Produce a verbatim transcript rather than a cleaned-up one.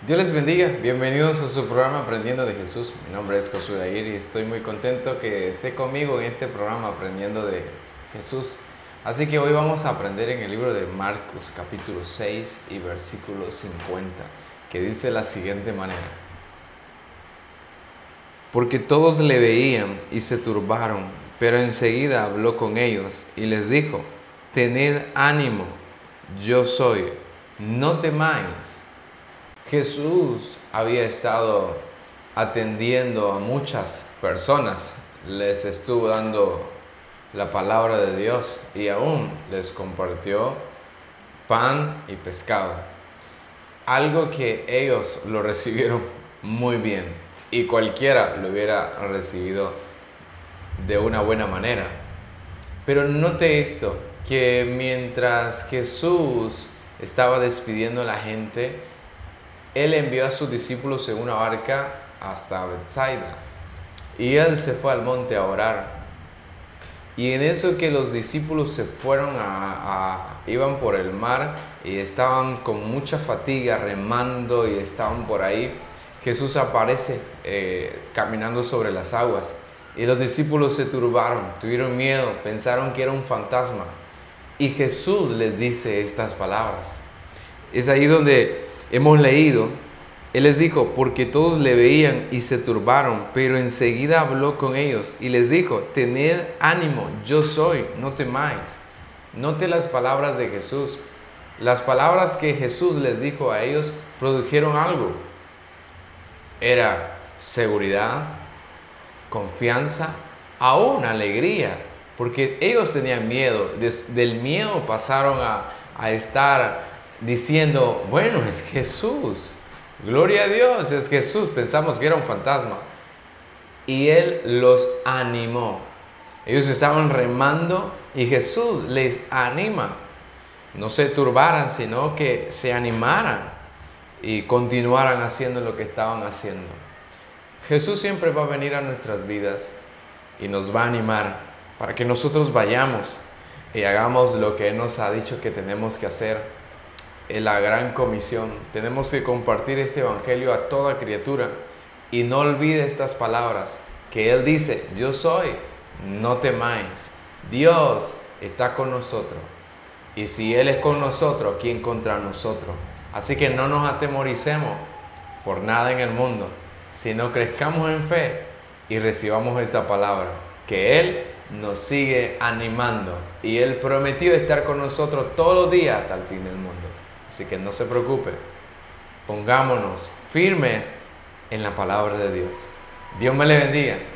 Dios les bendiga, bienvenidos a su programa Aprendiendo de Jesús. Mi nombre es Josué Air y estoy muy contento que esté conmigo en este programa Aprendiendo de Jesús. Así que hoy vamos a aprender en el libro de Marcos capítulo seis y versículo cincuenta, que dice de la siguiente manera: porque todos le veían y se turbaron, pero enseguida habló con ellos y les dijo: tened ánimo, yo soy, no temáis. Jesús había estado atendiendo a muchas personas, les estuvo dando la palabra de Dios y aún les compartió pan y pescado. Algo que ellos lo recibieron muy bien y cualquiera lo hubiera recibido de una buena manera. Pero note esto, que mientras Jesús estaba despidiendo a la gente, Él envió a sus discípulos en una barca hasta Bethsaida y Él se fue al monte a orar. Y en eso que los discípulos se fueron a, a iban por el mar y estaban con mucha fatiga remando y estaban por ahí, Jesús aparece eh, caminando sobre las aguas y los discípulos se turbaron, tuvieron miedo, pensaron que era un fantasma y Jesús les dice estas palabras. Es ahí donde hemos leído, Él les dijo: porque todos le veían y se turbaron, pero enseguida habló con ellos y les dijo: tened ánimo, yo soy, no temáis. Note las palabras de Jesús. Las palabras que Jesús les dijo a ellos produjeron algo. Era seguridad, confianza, aún alegría, porque ellos tenían miedo. Des, del miedo pasaron a, a estar diciendo: bueno, es Jesús, gloria a Dios, es Jesús. Pensamos que era un fantasma. Y Él los animó. Ellos estaban remando y Jesús les anima. No se turbaran, sino que se animaran y continuaran haciendo lo que estaban haciendo. Jesús siempre va a venir a nuestras vidas y nos va a animar para que nosotros vayamos y hagamos lo que Él nos ha dicho que tenemos que hacer. En la gran comisión tenemos que compartir este evangelio a toda criatura y no olvide estas palabras que Él dice: yo soy, no temáis. Dios está con nosotros y si Él es con nosotros, ¿quién contra nosotros? Así que no nos atemoricemos por nada en el mundo, sino crezcamos en fe y recibamos esta palabra, que Él nos sigue animando y Él prometió estar con nosotros todos los días hasta el fin del mundo. Así que no se preocupe, pongámonos firmes en la palabra de Dios. Dios me le bendiga.